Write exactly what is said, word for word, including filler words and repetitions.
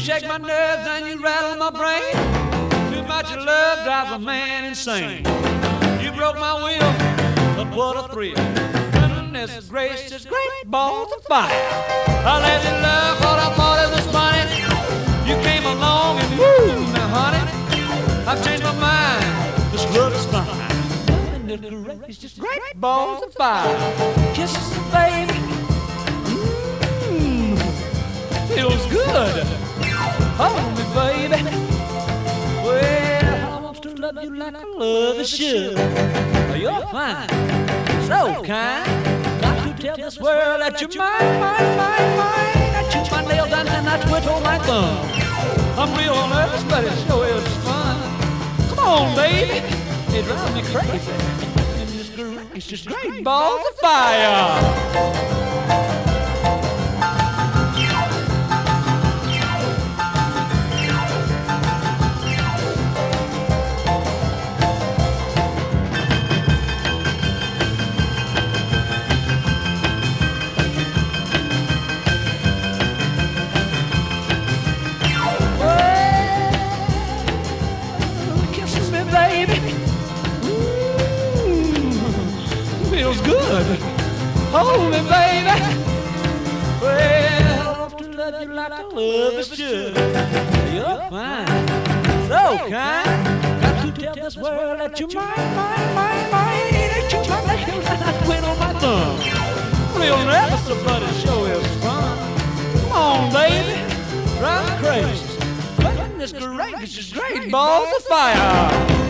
shake my nerves and you rattle my brain. Too much of love drives a man insane. You broke my will, but what a thrill. Goodness gracious, great balls of fire. I let you love what I thought it was funny. You came along and woo, now honey, I've changed my mind. This love is fine. Goodness gracious, great balls of fire. Kisses, baby. Mmm, feels good. Hold me, baby. Well, I want to love you like I love a should. You're fine, so kind. Got to tell this world that you're mine, mine, mine, mine. I chew my nails and then I twiddle my thumb. I'm real nervous, but it sure is fun. Come on, baby, it drives me crazy. And this great, just great balls of fire. Feels good. Hold me, baby. Well, I want to love you like I love a should. You're fine, so kind. Got to tell this world that you're mine, mine, mine, mine. Ain't you my nails and I twiddle my thumb. Real nervous, but it sure is fun. Come on, baby, drive me crazy. Goodness gracious, great balls of fire.